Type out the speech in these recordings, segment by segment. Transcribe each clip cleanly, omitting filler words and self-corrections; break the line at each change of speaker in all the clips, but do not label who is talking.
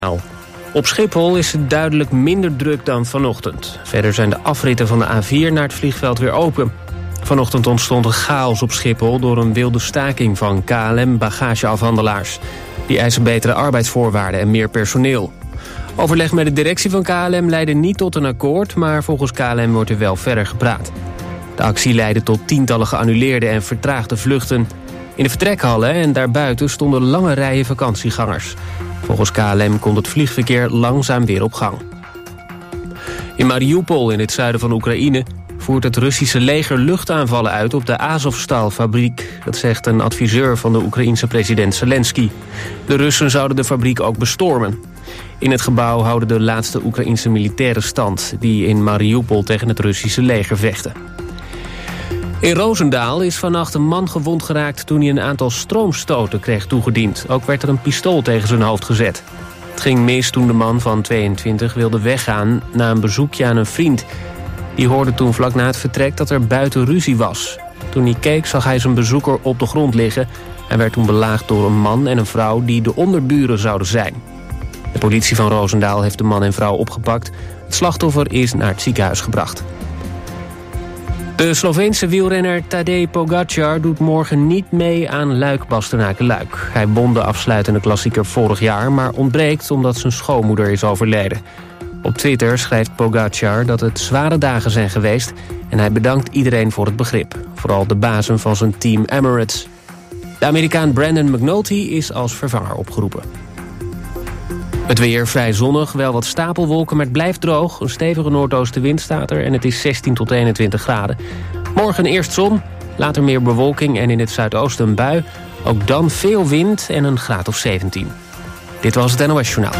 Op Schiphol is het duidelijk minder druk dan vanochtend. Verder zijn de afritten van de A4 naar het vliegveld weer open. Vanochtend ontstond een chaos op Schiphol door een wilde staking van KLM-bagageafhandelaars. Die eisen betere arbeidsvoorwaarden en meer personeel. Overleg met de directie van KLM leidde niet tot een akkoord, maar volgens KLM wordt er wel verder gepraat. De actie leidde tot tientallen geannuleerde en vertraagde vluchten. In de vertrekhallen en daarbuiten stonden lange rijen vakantiegangers. Volgens KLM komt het vliegverkeer langzaam weer op gang. In Mariupol, in het zuiden van Oekraïne, voert het Russische leger luchtaanvallen uit op de Azovstal-fabriek. Dat zegt een adviseur van de Oekraïense president Zelensky. De Russen zouden de fabriek ook bestormen. In het gebouw houden de laatste Oekraïense militairen stand, die in Mariupol tegen het Russische leger vechten. In Roosendaal is vannacht een man gewond geraakt toen hij een aantal stroomstoten kreeg toegediend. Ook werd er een pistool tegen zijn hoofd gezet. Het ging mis toen de man van 22 wilde weggaan na een bezoekje aan een vriend. Die hoorde toen vlak na het vertrek dat er buiten ruzie was. Toen hij keek zag hij zijn bezoeker op de grond liggen. Hij werd toen belaagd door een man en een vrouw die de onderburen zouden zijn. De politie van Roosendaal heeft de man en vrouw opgepakt. Het slachtoffer is naar het ziekenhuis gebracht. De Sloveense wielrenner Tadej Pogačar doet morgen niet mee aan Luik-Bastenaken-Luik. Hij won de afsluitende klassieker vorig jaar, maar ontbreekt omdat zijn schoonmoeder is overleden. Op Twitter schrijft Pogačar dat het zware dagen zijn geweest en hij bedankt iedereen voor het begrip. Vooral de bazen van zijn team Emirates. De Amerikaan Brandon McNulty is als vervanger opgeroepen. Het weer vrij zonnig, wel wat stapelwolken, maar het blijft droog. Een stevige noordoostenwind staat er en het is 16 tot 21 graden. Morgen eerst zon, later meer bewolking en in het zuidoosten een bui. Ook dan veel wind en een graad of 17. Dit was het NOS Journaal.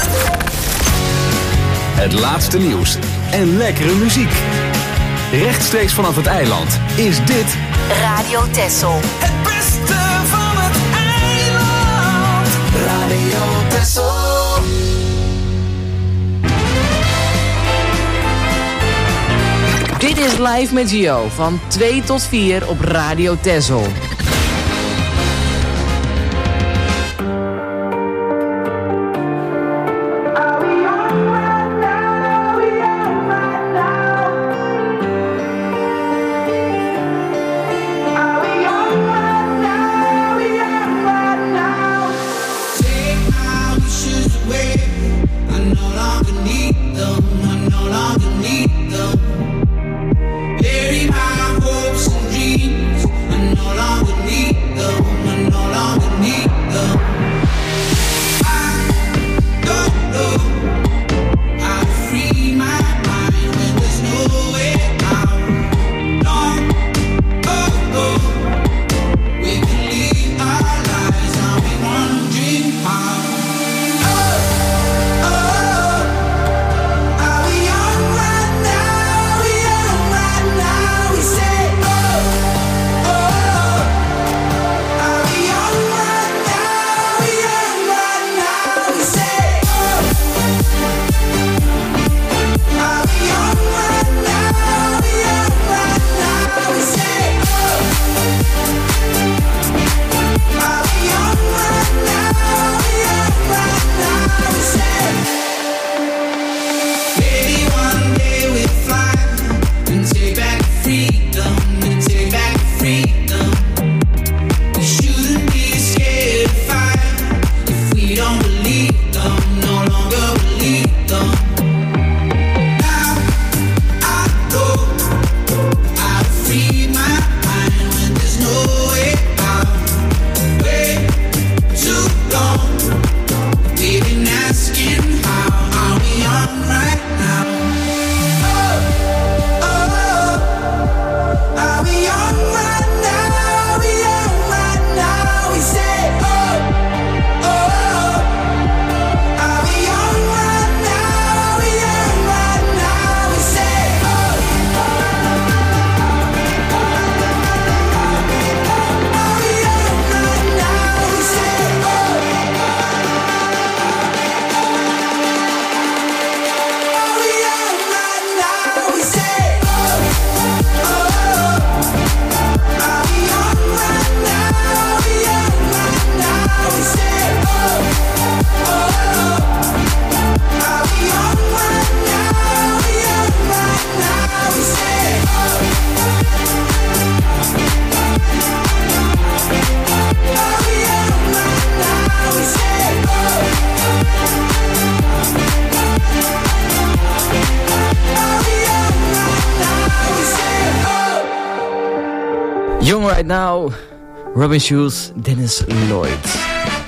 Het laatste nieuws en lekkere muziek. Rechtstreeks vanaf het eiland is dit
Radio Texel.
Het beste van het eiland. Radio Texel.
Dit is Live met Gio van 2 tot 4 op Radio Texel.
Bury my hopes and dreams. I no longer
Young Right Now, Robin Schulz, Dennis Lloyd.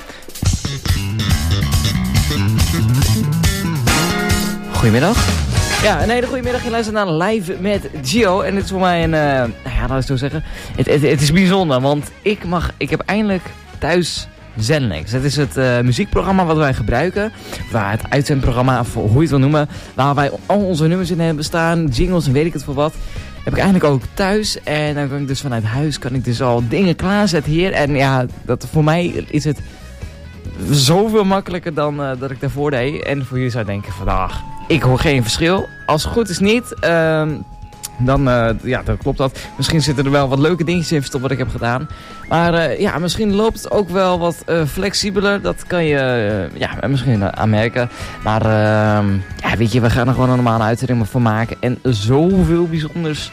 Goedemiddag. Ja, een hele goede middag. Je luistert naar Live met Gio. En dit is voor mij een, laat ik zo zeggen. Het is bijzonder, want ik heb eindelijk thuis Zenlex. Het is het muziekprogramma wat wij gebruiken. Waar het uitzendprogramma, of hoe je het wil noemen. Waar wij al onze nummers in hebben staan. Jingles en weet ik het voor wat. Heb ik eigenlijk ook thuis. En dan kan ik dus vanuit huis al dingen klaarzetten hier. En ja, voor mij is het zoveel makkelijker dan dat ik daarvoor deed. En voor jullie zou ik denken vandaag. Ik hoor geen verschil. Als het goed is niet, dan klopt dat. Misschien zitten er wel wat leuke dingetjes in verstopt wat ik heb gedaan. Maar misschien loopt het ook wel wat flexibeler. Dat kan je misschien aanmerken. Maar weet je, we gaan er gewoon een normale uitzending van maken. En zoveel bijzonders.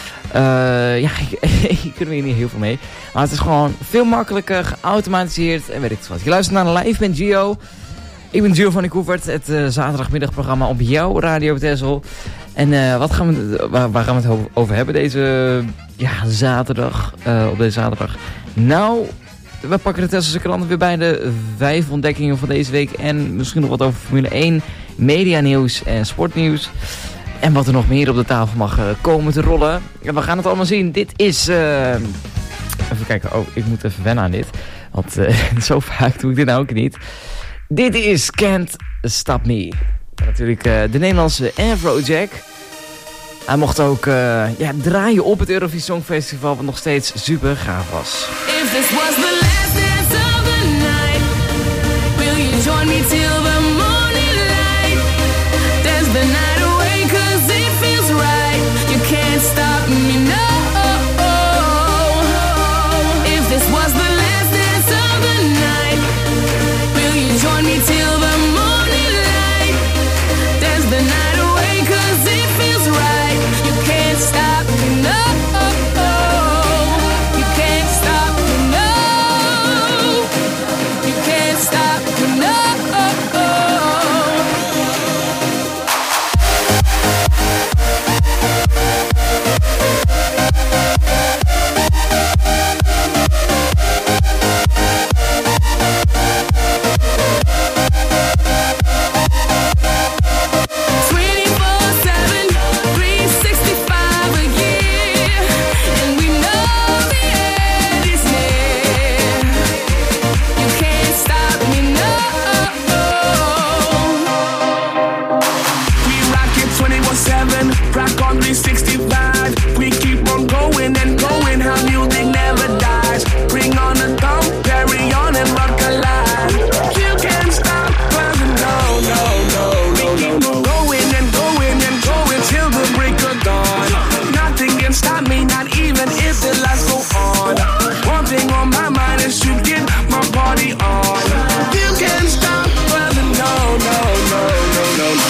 Hier kunnen we hier niet heel veel mee. Maar het is gewoon veel makkelijker, geautomatiseerd en weet ik wat. Je luistert naar Live met Gio. Ik ben Gio van den Koevert, het zaterdagmiddagprogramma op jouw Radio Texel. En waar gaan we het over hebben deze zaterdag? Op deze zaterdag. Nou, we pakken de Tesselse kranten weer bij de 5 ontdekkingen van deze week. En misschien nog wat over Formule 1, medianieuws en sportnieuws. En wat er nog meer op de tafel mag komen te rollen. En we gaan het allemaal zien. Dit is... even kijken. Oh, ik moet even wennen aan dit. Want zo vaak doe ik dit nou ook niet. Dit is Can't Stop Me. Natuurlijk de Nederlandse Afrojack. Hij mocht ook draaien op het Eurovisie Songfestival, wat nog steeds super gaaf was.
If this was the last dance of the night, will you join me till the morning light? Dance the night away 'cause it feels right. You can't stop me, no. If this was the last dance of the night, will you join me till the morning light? Dance the night away 'cause it feels right. You can't stop me, no. You can't stop me, no. You can't stop me, no.
Rock on 365. We keep on going and going. How music never dies. Bring on the thumb, carry on and rock alive. You can't stop us, no, no, no, no, no, no. Going and going and going till the break of dawn. Nothing can stop me, not even if the lights go on. One thing on my mind is to get my party on. You can't stop us, no, no, no, no, no, no.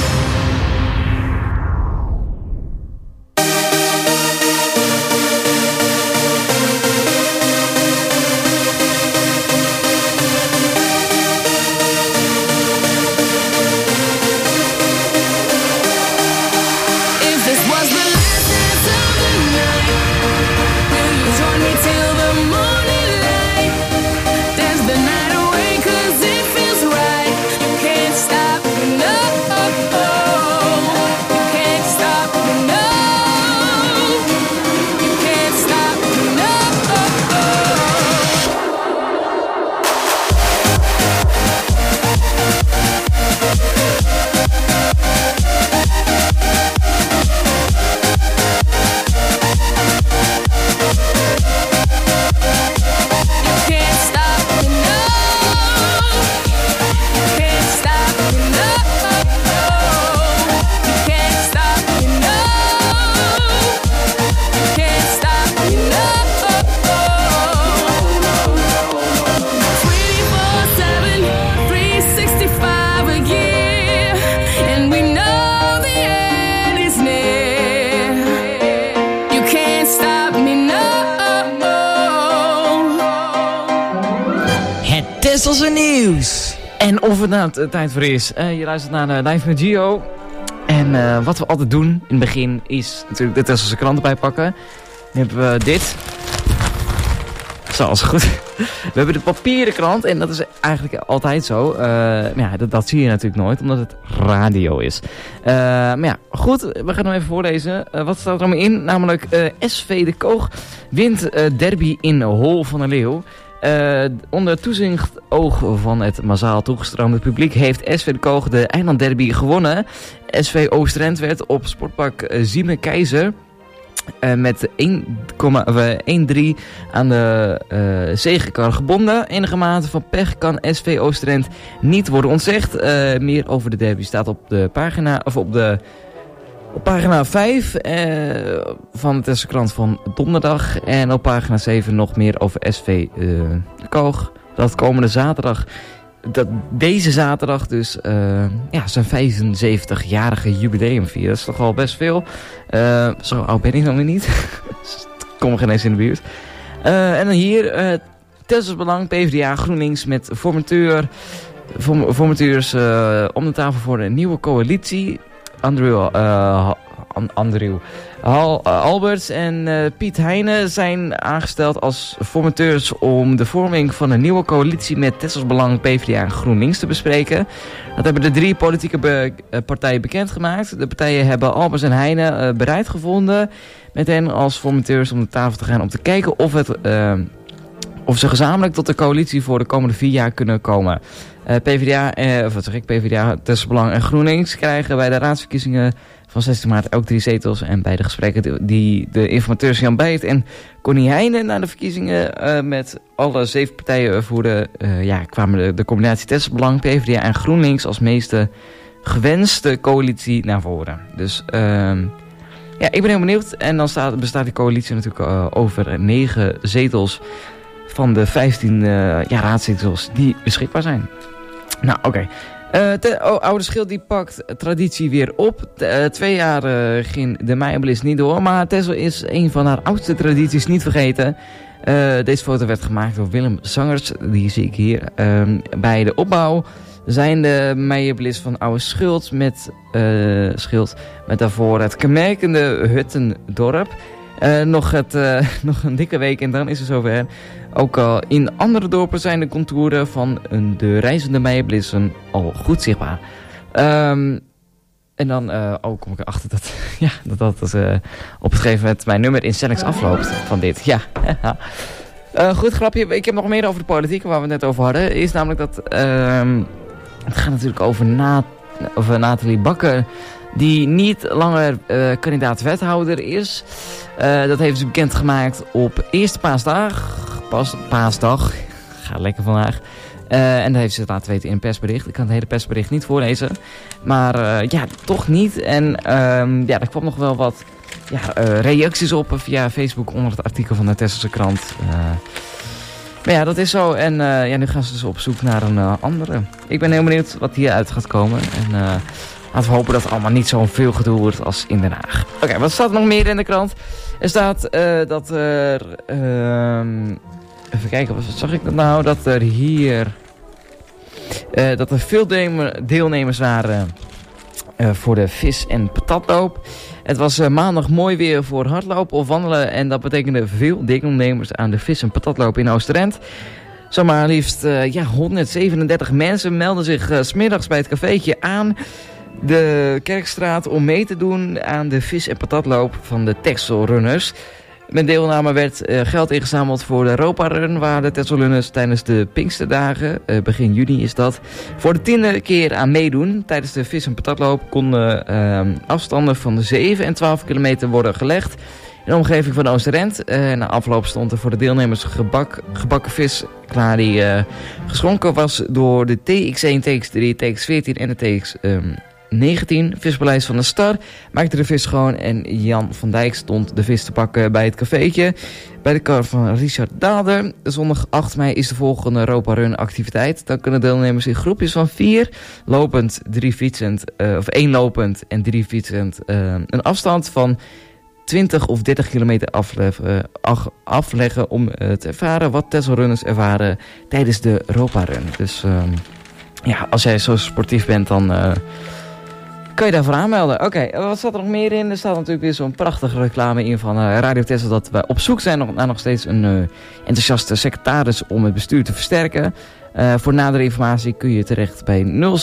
Tesselse nieuws. En of het nou tijd voor is. Je luistert naar Live met Gio. En wat we altijd doen in het begin is natuurlijk de Tesselse kranten bijpakken. Dan hebben we dit. Zo, is goed. We hebben de papieren krant en dat is eigenlijk altijd zo. Maar ja, dat zie je natuurlijk nooit, omdat het radio is. Maar ja, goed, we gaan nog even voorlezen. Wat staat er allemaal in? Namelijk SV De Koog wint derby in Hol van der Leeuw. Onder toezicht oog van het massaal toegestroomde publiek heeft SV De Koog de eilandderby gewonnen. SV Oost-Drent werd op sportpark Zieme Keizer met 1,3 aan de zegenkar gebonden. Enige mate van pech kan SV Oost-Drent niet worden ontzegd. Meer over de derby staat op de pagina, of op pagina 5 van de Tesselkrant van donderdag. En op pagina 7 nog meer over SV De Koog. Dat komende zaterdag, deze zaterdag dus, zijn 75-jarige jubileum vieren. Dat is toch al best veel. Zo oud ben ik dan weer niet. Kom er geen eens in de buurt. En dan hier, Tesselsbelang, PvdA, GroenLinks met formateurs om de tafel voor een nieuwe coalitie. Andrew Alberts en Piet Heijnen zijn aangesteld als formateurs om de vorming van een nieuwe coalitie met Tesselsbelang, PvdA en GroenLinks te bespreken. Dat hebben de 3 politieke partijen bekendgemaakt. De partijen hebben Alberts en Heijnen bereid gevonden met hen als formateurs om de tafel te gaan om te kijken of ze gezamenlijk tot de coalitie voor de komende 4 jaar kunnen komen. PvdA, Tesselsbelang en GroenLinks krijgen bij de raadsverkiezingen van 16 maart ook 3 zetels. En bij de gesprekken die de informateurs Jan Bijt en Connie Heijnen na de verkiezingen met alle 7 partijen voerden, kwamen de combinatie Tesselsbelang, PvdA en GroenLinks als meeste gewenste coalitie naar voren. Dus ik ben heel benieuwd. En dan bestaat die coalitie natuurlijk over 9 zetels van de 15 raadzetels die beschikbaar zijn. Nou, oké. Oude Schild die pakt traditie weer op. 2 jaar ging de Meijerbliss niet door. Maar Texel is een van haar oudste tradities niet vergeten. Deze foto werd gemaakt door Willem Zangers. Die zie ik hier. Bij de opbouw zijn de Meijerbliss van Oude Schild met daarvoor het kenmerkende Huttendorp. Nog een dikke week en dan is het zover. Ook al in andere dorpen zijn de contouren van de reizende Meijerblissen al goed zichtbaar. En dan kom ik erachter dat op een gegeven moment mijn nummer in Selects afloopt van dit. Ja. Goed grapje. Ik heb nog meer over de politiek waar we het net over hadden. Is namelijk dat het gaat natuurlijk over Nathalie Bakker, die niet langer kandidaat wethouder is. Dat heeft ze bekendgemaakt op eerste paasdag. Gaat lekker vandaag. En dat heeft ze laten weten in een persbericht. Ik kan het hele persbericht niet voorlezen. Maar toch niet. En er kwam nog wel wat reacties op via Facebook onder het artikel van de Tesselse krant. Maar ja, dat is zo. En nu gaan ze dus op zoek naar een andere. Ik ben heel benieuwd wat hieruit gaat komen. En laten we hopen dat het allemaal niet zo veel gedoe wordt als in Den Haag. Oké, wat staat er nog meer in de krant? Er staat dat er... even kijken, wat zag ik dat nou? Dat er hier... dat er veel deelnemers waren voor de vis- en patatloop. Het was maandag mooi weer voor hardlopen of wandelen. En dat betekende veel deelnemers aan de vis- en patatloop in Oost-Drent. Zomaar liefst 137 mensen melden zich 's middags bij het cafeetje aan de Kerkstraat om mee te doen aan de vis- en patatloop van de Texelrunners. Met deelname werd geld ingezameld voor de Europa Run, waar de Texelrunners tijdens de Pinksterdagen, begin juni is dat, voor de 10e keer aan meedoen. Tijdens de vis- en patatloop konden afstanden van de 7 en 12 kilometer worden gelegd in de omgeving van Oost-Drent. Na afloop stond er voor de deelnemers gebakken vis klaar die geschonken was door de TX1, TX3, TX14 en de TX19. Vispaleis van de Star maakte de vis schoon en Jan van Dijk stond de vis te pakken bij het cafeetje bij de kar van Richard Daalder. Zondag 8 mei is de volgende Europa Run activiteit. Dan kunnen deelnemers in groepjes van 4 lopend, 3 fietsend, of 1 lopend en 3 fietsend een afstand van 20 of 30 kilometer afleggen om te ervaren wat Texelrunners ervaren tijdens de Europa Run. Dus als jij zo sportief bent, dan kan je daarvoor aanmelden. Oké, wat staat er nog meer in? Er staat natuurlijk weer zo'n prachtige reclame in van Radio Texel dat we op zoek zijn naar nog steeds een enthousiaste secretaris om het bestuur te versterken. Voor nadere informatie kun je terecht bij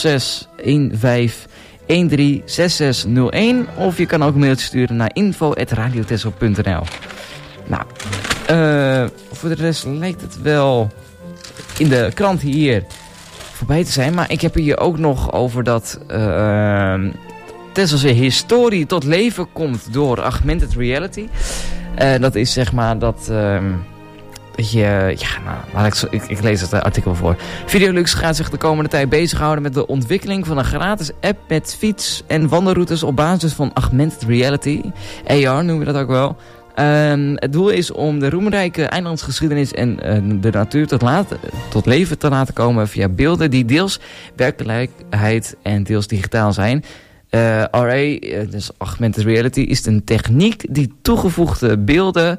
0615136601 of je kan ook een mailtje sturen naar info@radiotexel.nl. Nou, voor de rest lijkt het wel in de krant hier voorbij te zijn. Maar ik heb hier ook nog over dat Texelse historie tot leven komt door augmented reality. Dat is zeg maar dat je... ik lees het artikel voor. Videolux gaat zich de komende tijd bezighouden met de ontwikkeling van een gratis app met fiets- en wandelroutes op basis van augmented reality. AR noemen we dat ook wel. Het doel is om de roemrijke eilandsgeschiedenis en de natuur tot leven te laten komen via beelden die deels werkelijkheid en deels digitaal zijn. RA, dus augmented reality, is een techniek die toegevoegde beelden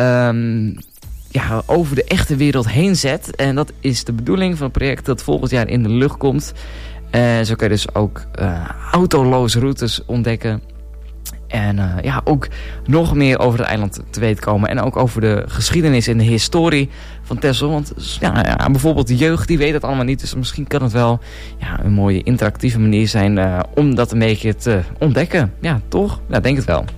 over de echte wereld heen zet. En dat is de bedoeling van het project dat volgend jaar in de lucht komt. Zo kun je dus ook autoloze routes ontdekken. En ook nog meer over het eiland te weten komen. En ook over de geschiedenis en de historie van Texel. Want bijvoorbeeld de jeugd die weet het allemaal niet. Dus misschien kan het wel een mooie interactieve manier zijn om dat een beetje te ontdekken. Ja, toch? Ja, denk het wel.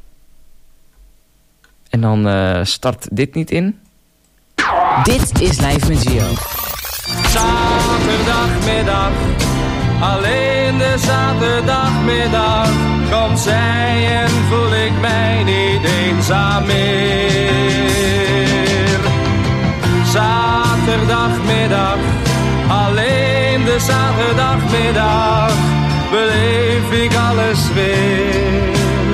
En dan start dit niet in. Dit is Live met Gio.
Zaterdagmiddag, alleen de zaterdagmiddag, komt zij en voel ik mij niet eenzaam meer. Zaterdagmiddag, alleen de zaterdagmiddag, beleef ik alles weer.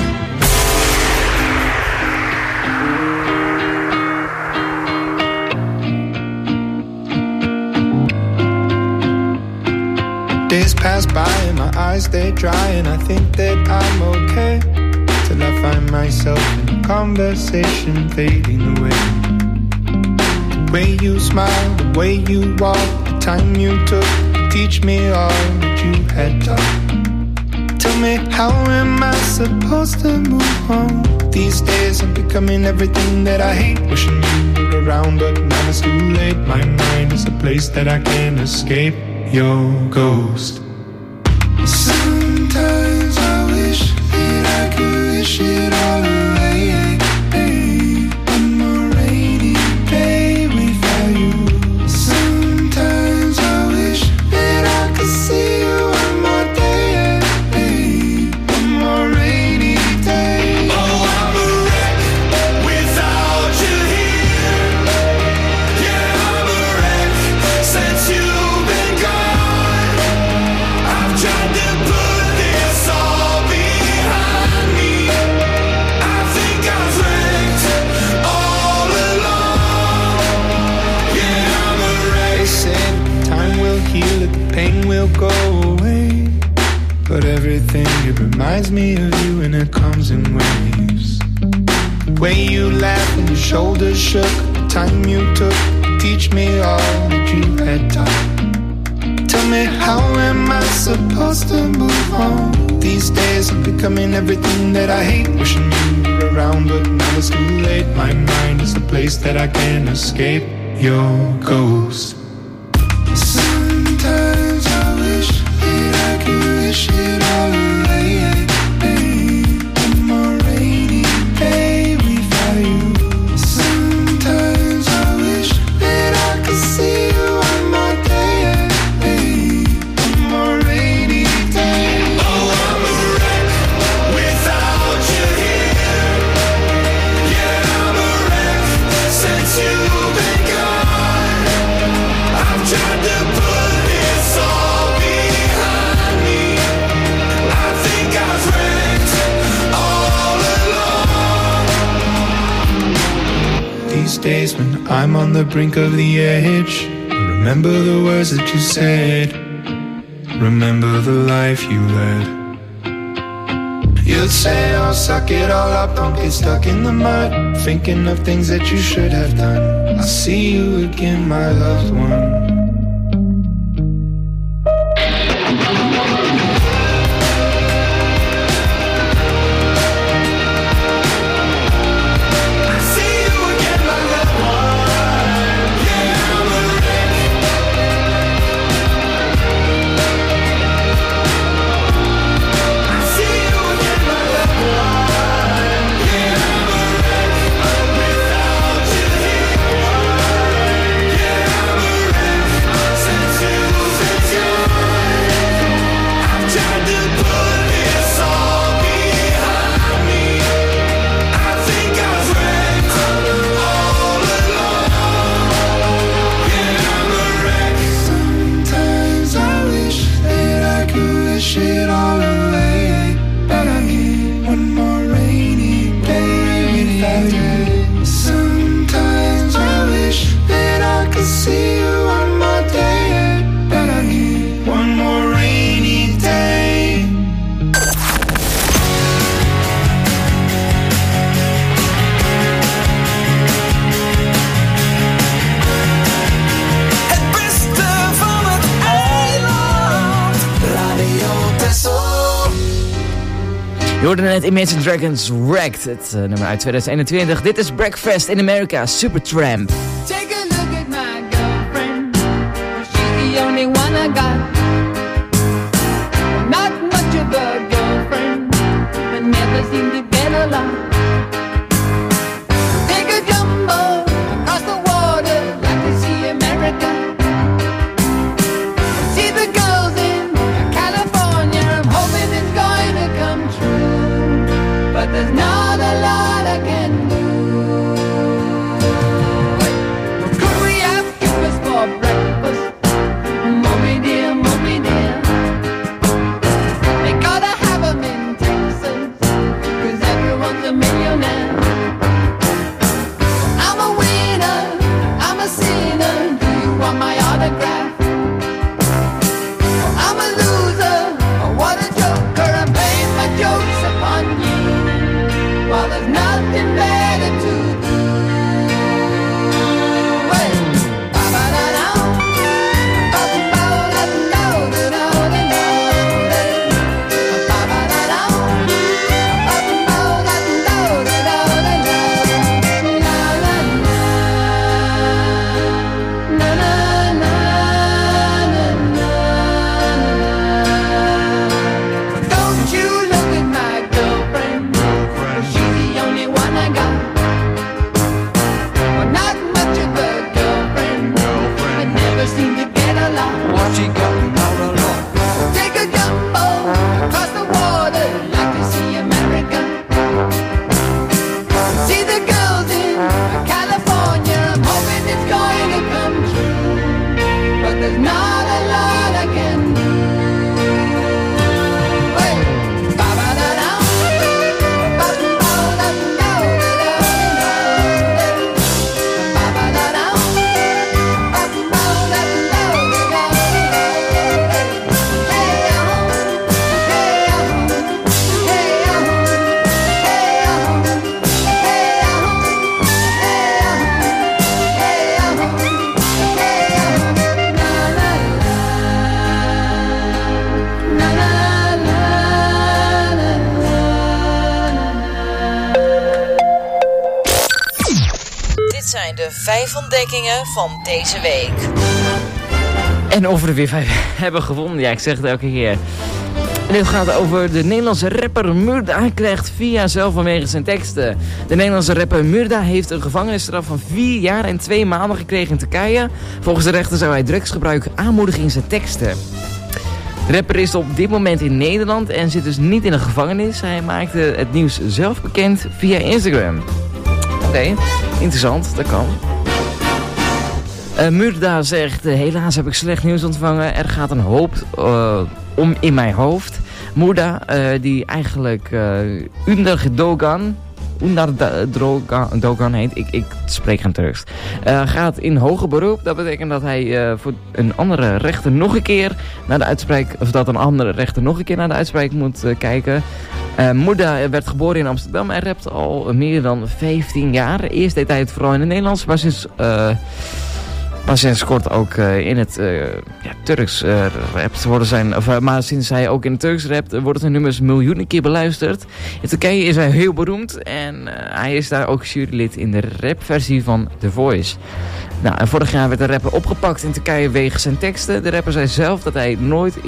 Days pass by and my eyes they dry and I think that I'm okay till I find myself in a conversation fading away. The way you smile, the way you walk, the time you took to teach me all that you had taught. Tell me, how am I supposed to move on? These days I'm becoming everything that I hate. Wishing you were around but now it's too late. My mind is a place that I can't escape. Your ghost. Sometimes I wish that I could wish it all away. One more rainy day without you. Sometimes I wish that I could see you one more day. One more rainy day. Oh, I'm a wreck without you here. Yeah, I'm a wreck since you've been gone. I've tried to put this all behind me. I think I've wrecked all along. Yeah, I'm a wreck. They said time will heal it, the pain will go away. But everything, it reminds me of you and it comes in waves. The way you laughed and your shoulders shook, the time you took to teach me all that you had taught. Tell me, how am I supposed to move on? These days I'm becoming everything that I hate. Wishing you were around but now it's too late. My mind is a place that I can't escape. Your ghost. Sometimes I wish that I could wish it all away. One more rainy day without you. Sometimes I wish that I could see you one more day. One more rainy day. Oh, I'm a wreck without you here. Yeah, I'm a wreck since you've been gone. I've tried to put this all behind me. I think I've wrecked all along. These days when I'm on the brink of the edge, I remember the words that you said. Remember the life you led. You'd say, oh, suck it all up, don't get stuck in the mud. Thinking of things that you should have done. I'll see you again, my loved one.
Je hoorde net Imagine Dragons Wrecked, het nummer uit 2021. Dit is Breakfast in America, Supertramp.
Take a look at my girlfriend. She's the only one I got. Not much of a girlfriend, but never seemed to get along. Take a jumbo across the water, like to see America. See the girls in California, I'm hoping it's going to come true. But there's not a lot I can do. Could we have breakfast for breakfast? Mommy dear, mommy dear. They gotta have 'em in Texas, 'cause everyone's a millionaire. I'm a winner, I'm a sinner. Do you want my autograph? I'm a loser, what a joker. I'm playing my jokes upon you, while there's nothing better to do. Hey, ba-ba-da-da, ba-ba-da-da-da-da-da-da-da, ba-ba-da-da, ba-ba-da-da-da-da-da-da-da-da-da-da-da. Don't you look at my girlfriend, she's the only one I got. Well, not much of a girlfriend, but never seem to get along.
What she got out of luck?
Take a jumbo across the water, like to see America. See the girls in California, I'm hoping it's going to come true. But there's not a lot I can do. Hey, ba-ba-da-da, ba-ba-da-da-da-da-da-da,
Dit zijn de 5 ontdekkingen van deze week.
En of we er weer 5 hebben gevonden, ja, ik zeg het elke keer. En dit gaat over de Nederlandse rapper Murda. Hij krijgt 4 jaar zelf vanwege zijn teksten. De Nederlandse rapper Murda heeft een gevangenisstraf van 4 jaar en 2 maanden gekregen in Turkije. Volgens de rechter zou hij drugsgebruik aanmoedigen in zijn teksten. De rapper is op dit moment in Nederland en zit dus niet in een gevangenis. Hij maakte het nieuws zelf bekend via Instagram. Oké, interessant, dat kan. Murda zegt, helaas heb ik slecht nieuws ontvangen. Er gaat een hoop om in mijn hoofd. Murda, die eigenlijk Ünder Dogan heet, ik spreek geen Turks, gaat in hoger beroep. Dat betekent dat hij voor een andere rechter nog een keer naar de uitspraak, of dat een andere rechter nog een keer naar de uitspraak moet kijken. Murda werd geboren in Amsterdam. Hij rapt al meer dan 15 jaar. Eerst deed hij het vooral in het Nederlands, maar sinds kort ook in het Turks rapt. Maar sinds hij ook in het Turks rapt, worden zijn nummers miljoenen keer beluisterd. In Turkije is hij heel beroemd en hij is daar ook jurylid in de rapversie van The Voice. Nou, en vorig jaar werd de rapper opgepakt in Turkije wegens zijn teksten. De rapper zei zelf dat hij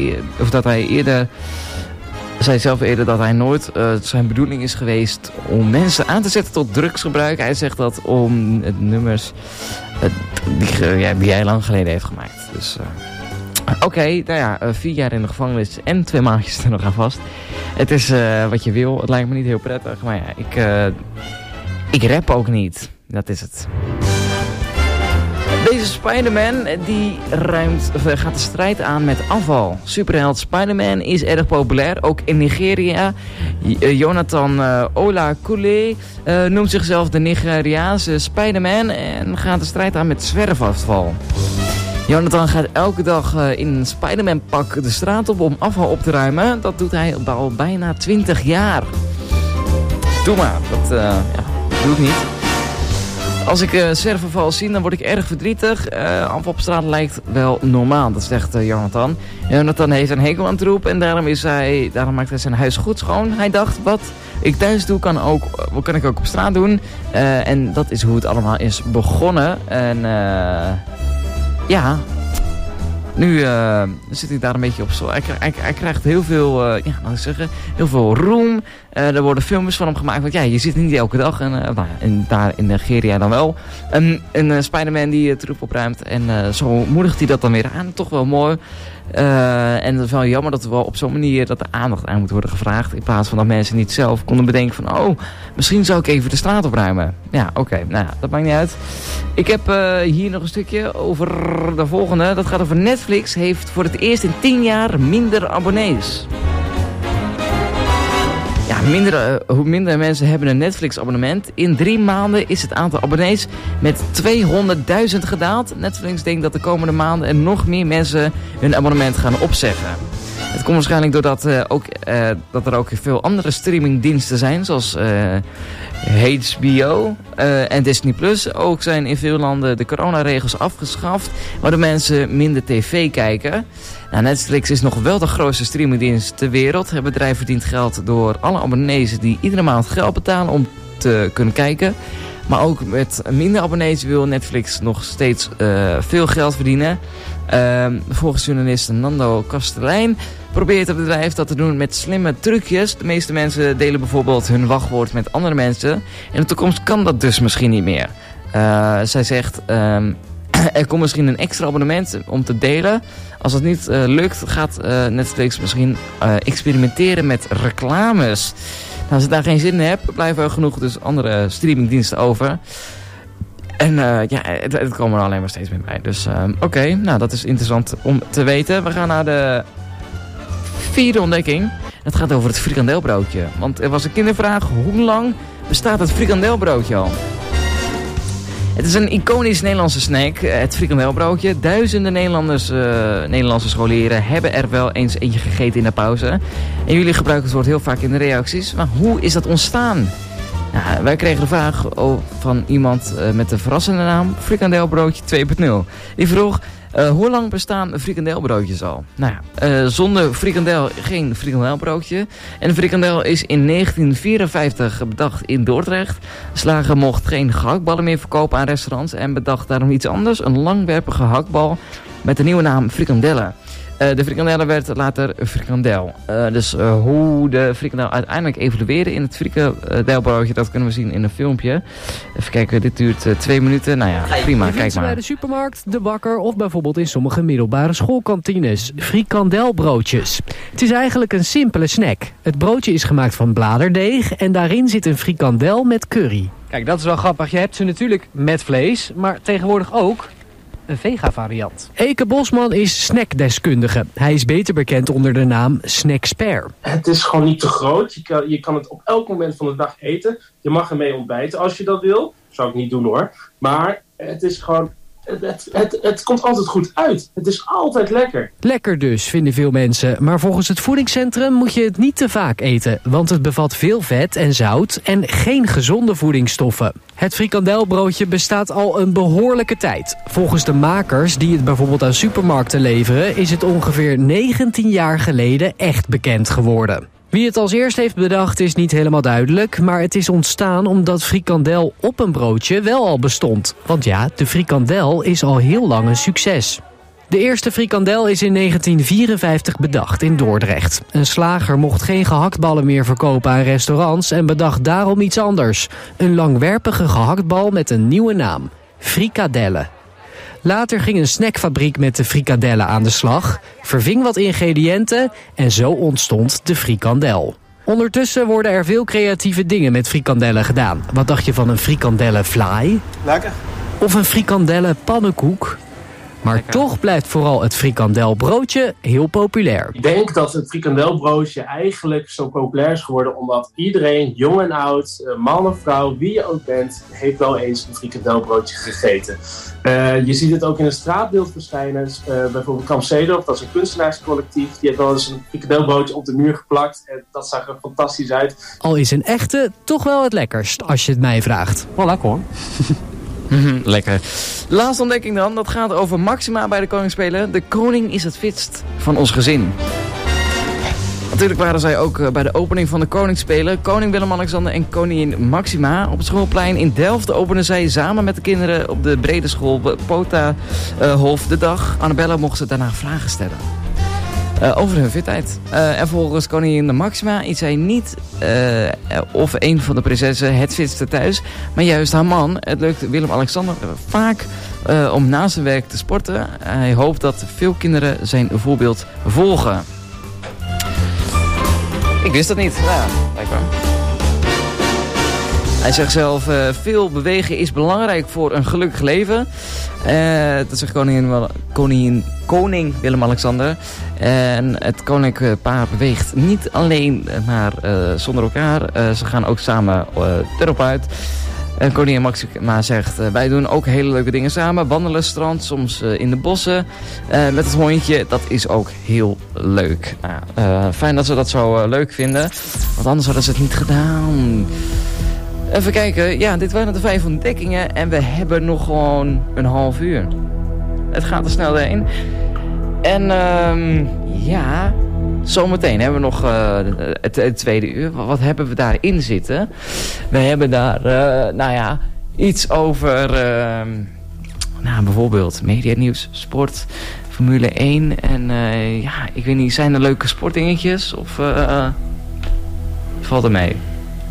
dat hij nooit zijn bedoeling is geweest om mensen aan te zetten tot drugsgebruik. Hij zegt dat om het nummers die hij lang geleden heeft gemaakt. Dus oké, nou ja, 4 jaar in de gevangenis en 2 maandjes er nog aan vast. Het is wat je wil. Het lijkt me niet heel prettig, maar ja, ik rap ook niet. Dat is het. Deze Spider-Man die gaat de strijd aan met afval. Superheld Spider-Man is erg populair, ook in Nigeria. Jonathan Olakule noemt zichzelf de Nigeriaanse Spider-Man en gaat de strijd aan met zwerfafval. Jonathan gaat elke dag in een Spider-Man pak de straat op om afval op te ruimen. Dat doet hij al bijna 20 jaar. Doe maar, dat doe ik niet. Als ik zwerverval zie, dan word ik erg verdrietig. Afval op straat lijkt wel normaal, dat zegt Jonathan. Jonathan heeft een hekel aan troep en daarom maakt hij zijn huis goed schoon. Hij dacht, wat ik thuis doe, kan ik ook op straat doen. En dat is hoe het allemaal is begonnen. En ja... Nu zit ik daar een beetje op zo. Hij krijgt heel veel, laat ik zeggen, heel veel roem. Er worden filmpjes van hem gemaakt. Want ja, je zit niet elke dag. En daar in Nigeria dan wel. Een Spider-Man die troep opruimt. En zo moedigt hij dat dan weer aan. Toch wel mooi. En het is wel jammer dat er wel op zo'n manier dat er aandacht aan moet worden gevraagd. In plaats van dat mensen niet zelf konden bedenken van... oh, misschien zou ik even de straat opruimen. Ja, oké. Nou ja, dat maakt niet uit. Ik heb hier nog een stukje over de volgende. Dat gaat over Netflix. Heeft voor het eerst in 10 jaar minder abonnees. Ja, hoe minder mensen hebben een Netflix-abonnement. In 3 maanden is het aantal abonnees met 200.000 gedaald. Netflix denkt dat de komende maanden er nog meer mensen hun abonnement gaan opzeggen. Het komt waarschijnlijk doordat dat er ook veel andere streamingdiensten zijn, zoals HBO en Disney+. Ook zijn in veel landen de coronaregels afgeschaft, waardoor mensen minder tv kijken. Nou, Netflix is nog wel de grootste streamingdienst ter wereld. Het bedrijf verdient geld door alle abonnees die iedere maand geld betalen om te kunnen kijken. Maar ook met minder abonnees wil Netflix nog steeds veel geld verdienen. Volgens journalist Nando Kastelein probeert het bedrijf dat te doen met slimme trucjes. De meeste mensen delen bijvoorbeeld hun wachtwoord met andere mensen. In de toekomst kan dat dus misschien niet meer. Zij zegt... er komt misschien een extra abonnement om te delen. Als dat niet lukt, gaat Netflix misschien experimenteren met reclames. Nou, als je daar geen zin in hebt, blijven er genoeg dus andere streamingdiensten over. En het komen er alleen maar steeds meer bij. Dus oké, nou dat is interessant om te weten. We gaan naar de 4e ontdekking. Het gaat over het frikandelbroodje. Want er was een kindervraag, hoe lang bestaat het frikandelbroodje al? Het is een iconisch Nederlandse snack, het frikandelbroodje. Duizenden Nederlandse scholieren hebben er wel eens eentje gegeten in de pauze. En jullie gebruiken het woord heel vaak in de reacties. Maar hoe is dat ontstaan? Nou, wij kregen de vraag van iemand met de verrassende naam frikandelbroodje 2.0. Die vroeg, hoe lang bestaan frikandelbroodjes al? Nou ja, zonder frikandel geen frikandelbroodje. En de frikandel is in 1954 bedacht in Dordrecht. Slager mocht geen gehaktballen meer verkopen aan restaurants en bedacht daarom iets anders. Een langwerpige gehaktbal met de nieuwe naam frikandellen. De frikandellen werd later frikandel. Dus hoe de frikandel uiteindelijk evolueerde in het frikandelbroodje, dat kunnen we zien in een filmpje. Even kijken, dit duurt 2 minuten. Nou ja, prima, kijk maar.
Bij de supermarkt, de bakker of bijvoorbeeld in sommige middelbare schoolkantines. Frikandelbroodjes. Het is eigenlijk een simpele snack. Het broodje is gemaakt van bladerdeeg en daarin zit een frikandel met curry.
Kijk, dat is wel grappig. Je hebt ze natuurlijk met vlees, maar tegenwoordig ook een vega-variant.
Eke Bosman is snackdeskundige. Hij is beter bekend onder de naam Snackspert.
Het is gewoon niet te groot. Je kan het op elk moment van de dag eten. Je mag ermee ontbijten als je dat wil. Zou ik niet doen hoor. Maar het is gewoon... Het komt altijd goed uit. Het is altijd lekker.
Lekker dus, vinden veel mensen. Maar volgens het voedingscentrum moet je het niet te vaak eten. Want het bevat veel vet en zout en geen gezonde voedingsstoffen. Het frikandelbroodje bestaat al een behoorlijke tijd. Volgens de makers die het bijvoorbeeld aan supermarkten leveren... is het ongeveer 19 jaar geleden echt bekend geworden. Wie het als eerst heeft bedacht is niet helemaal duidelijk... maar het is ontstaan omdat frikandel op een broodje wel al bestond. Want ja, de frikandel is al heel lang een succes. De eerste frikandel is in 1954 bedacht in Dordrecht. Een slager mocht geen gehaktballen meer verkopen aan restaurants... en bedacht daarom iets anders. Een langwerpige gehaktbal met een nieuwe naam. Frikadellen. Later ging een snackfabriek met de frikadellen aan de slag, verving wat ingrediënten en zo ontstond de frikandel. Ondertussen worden er veel creatieve dingen met frikandellen gedaan. Wat dacht je van een frikandellenfly?
Lekker.
Of een frikandellenpannenkoek? Maar toch blijft vooral het frikandelbroodje heel populair.
Ik denk dat het frikandelbroodje eigenlijk zo populair is geworden... omdat iedereen, jong en oud, man of vrouw, wie je ook bent... heeft wel eens een frikandelbroodje gegeten. Je ziet het ook in een straatbeeld verschijnen. Bijvoorbeeld Kamp Zeedorf, dat is een kunstenaarscollectief. Die heeft wel eens een frikandelbroodje op de muur geplakt. En dat zag er fantastisch uit.
Al is een echte toch wel het lekkerst, als je het mij vraagt.
Wel lekker hoor.
Lekker. Laatste ontdekking dan, dat gaat over Maxima bij de Koningsspelen. De koning is het fitst van ons gezin. Natuurlijk waren zij ook bij de opening van de Koningsspelen. Koning Willem-Alexander en koningin Maxima. Op het schoolplein in Delft openden zij samen met de kinderen op de brede school Pota-hof de dag. Annabella mocht ze daarna vragen stellen. Over hun fitheid. En volgens koningin Maxima is zij niet of een van de prinsessen het fitste thuis, maar juist haar man. Het lukt Willem-Alexander vaak om na zijn werk te sporten. Hij hoopt dat veel kinderen zijn voorbeeld volgen. Ik wist dat niet. Ja, blijkbaar. Hij zegt zelf, veel bewegen is belangrijk voor een gelukkig leven. Dat zegt koning Willem-Alexander. En het koninklijk paar beweegt niet alleen maar zonder elkaar. Ze gaan ook samen erop uit. En koningin Maxima zegt, wij doen ook hele leuke dingen samen. Wandelen, strand, soms in de bossen. Met het hondje, dat is ook heel leuk. Nou, fijn dat ze dat zo leuk vinden. Want anders hadden ze het niet gedaan. Even kijken, ja, dit waren de 5 ontdekkingen. En we hebben nog gewoon een half uur. Het gaat er snel heen. En ja, zometeen hebben we nog het tweede uur. Wat hebben we daarin zitten? We hebben daar, nou ja, iets over, nou, bijvoorbeeld medianieuws, sport, Formule 1. En ja, ik weet niet, zijn er leuke sportdingetjes? Of valt er mee?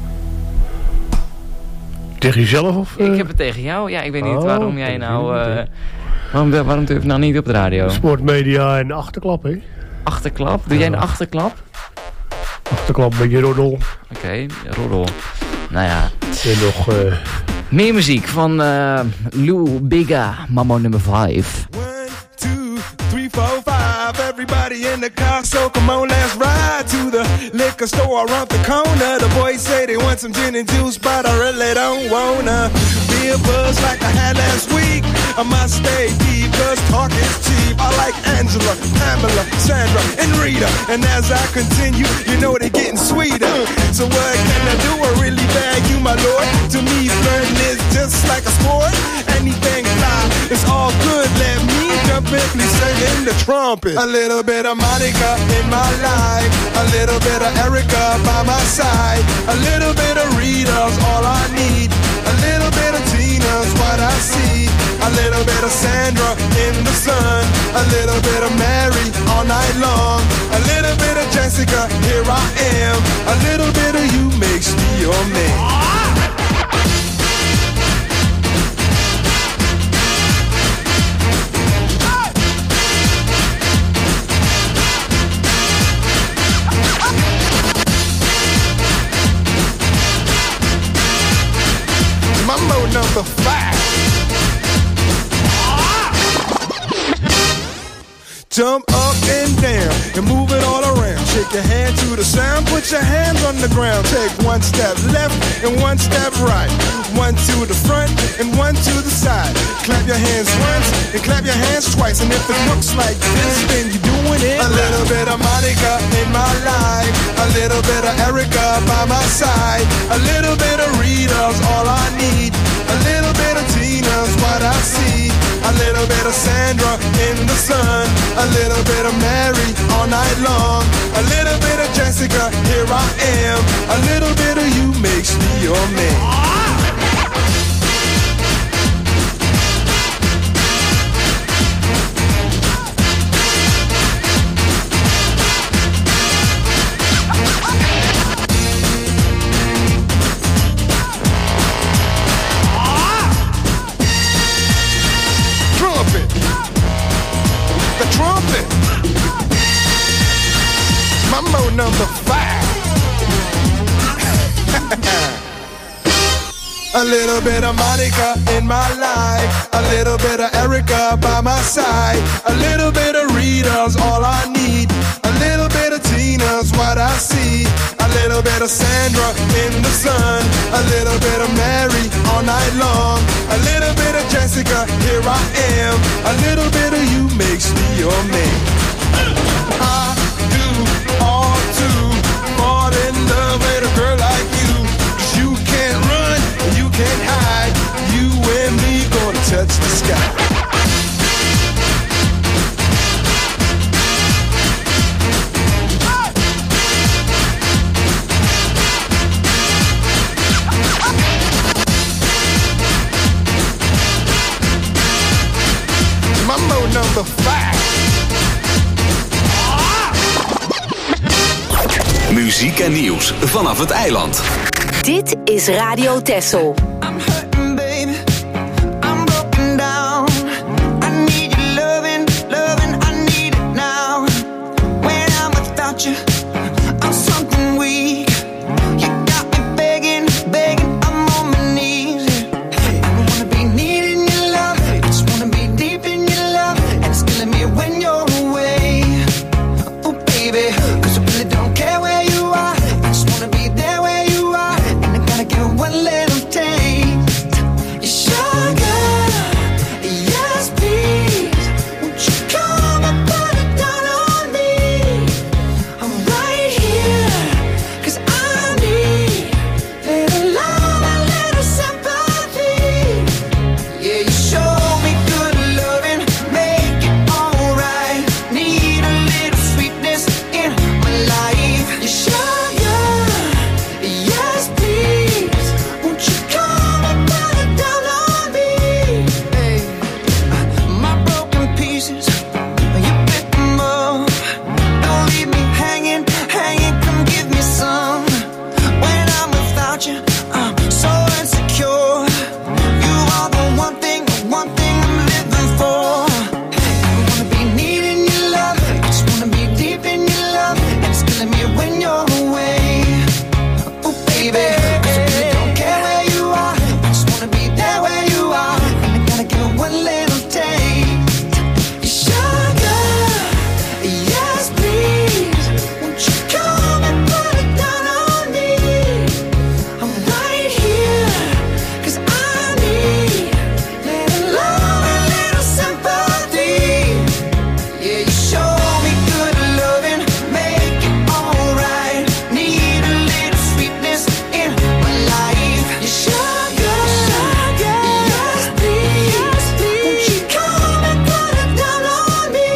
Tegen jezelf? Of,
Ik heb het tegen jou. Ja, ik weet niet waarom jij nou... waarom durf je nou niet op de radio?
Sportmedia en achterklap, hè?
Achterklap? Doe jij een achterklap?
Achterklap, een beetje roddel.
Oké, roddel. Nou ja.
En nog...
meer muziek van Lou Bega, Mambo nummer 5.
1, 2, 3, 4, 5. Everybody in the car, so come on, let's ride to the liquor store around the corner. The boys say they want some gin and juice, but I really don't wanna be a buzz like I had last week. I must stay deep, cause talk is cheap. I like Angela, Pamela, Sandra, and Rita. And as I continue, you know they're getting sweeter. So what can I do? I really bag you, my lord. To me, flirting is just like a sport. Anything fly, it's all good. Let me jump in, please sing in the trumpet. A little bit of Monica in my life. A little bit of Erica by my side. A little bit of Rita's all I need. A little bit of Tina's what I see. A little bit of Sandra in the sun. A little bit of Mary all night long. A little bit of Jessica, here I am. A little bit of you makes me your man. Mambo number 5. Jump up and down and move it all around. Shake your hand to the sound, put your hands on the ground. Take one step left and one step right. One to the front and one to the side. Clap your hands once and clap your hands twice. And if it looks like this, then you're doing it. A little bit of Monica in my life. A little bit of Erica by my side. A little bit of Rita's all I need. A little bit of Tina's what I see. A little bit of Sandra in the sun. A little bit of Mary all night long. A little bit of Jessica, here I am. A little bit of you makes me your man. Mambo number 5. A little bit of Monica in my life. A little bit of Erica by my side. A little bit of Rita's all I need. A little bit of Tina's what I see. A little bit of Sandra in the sun. A little bit of Mary all night long. A little bit of Jessica, here I am. A little bit of you makes me your man. I do all to fall in love with a girl like you. 'Cause you can't run, you can't hide. You and me
Muziek en nieuws vanaf het eiland.
Dit is Radio Texel.
I'm something weak. You got me begging, I'm on my knees. I don't wanna be needing your love, I just wanna be deep in your love, and it's killing me when you're away. Oh baby, 'cause I really don't care where you are, I just wanna be there where you are, and I gotta give one little taste. Your sugar, yes please, won't you come and put it down on me? I'm right here, 'cause I need little love and little sympathy. Yeah, you show me good loving, make it alright. Need a little sweetness in my life. You sugar, yes please, won't you come and put it down on me? Hey, my broken pieces, you pick them up. Don't leave me hanging, come give me some. When I'm without you, I'm so insecure. You are the one thing I'm living for. I don't wanna be needing your love, I just wanna be deep in your love, and it's killing me when you're away. Oh baby, 'cause I really don't care where you are, I just wanna be there where you are, and I gotta give one little taste. Your sugar, yes please, won't you come and put it down on me? I'm right here, 'cause I need little love and little sympathy. Yeah, you show me good loving, make it alright. Need a little sweetness in my life. You sugar, yes please, won't you come and put it down on me?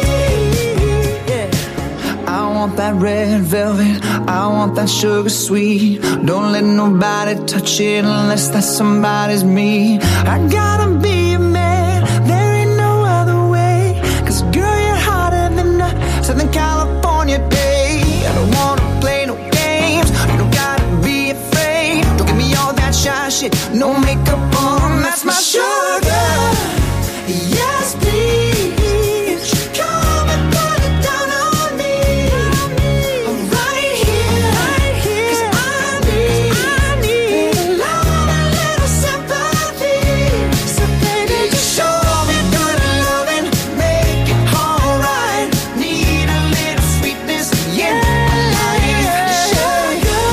Yeah, I want that red velvet, I want that sugar sweet. Don't let nobody touch it unless that somebody's me. I gotta be a man, there ain't no other way. 'Cause girl, you're hotter than a Southern California day. I don't wanna play no games, you don't gotta be afraid. Don't give me all that shy shit, no makeup on, that's my sugar. Yes please, come and put it down on me. I'm right here, 'cause I need little love and little sympathy. So baby, just show me good loving, make it alright. Need a little sweetness in my life. Sugar,